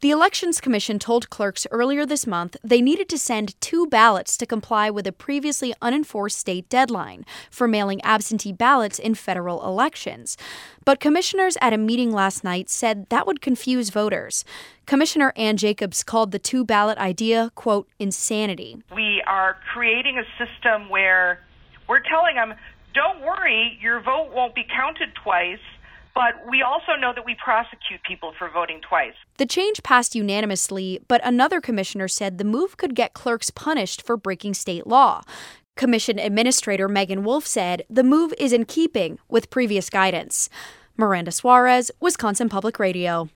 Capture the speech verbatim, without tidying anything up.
The Elections Commission told clerks earlier this month they needed to send two ballots to comply with a previously unenforced state deadline for mailing absentee ballots in federal elections. But commissioners at a meeting last night said that would confuse voters. Commissioner Ann Jacobs called the two-ballot idea, quote, insanity. We are creating a system where we're telling them, don't worry, your vote won't be counted twice. But we also know that we prosecute people for voting twice. The change passed unanimously, but another commissioner said the move could get clerks punished for breaking state law. Commission Administrator Megan Wolf said the move is in keeping with previous guidance. Miranda Suarez, Wisconsin Public Radio.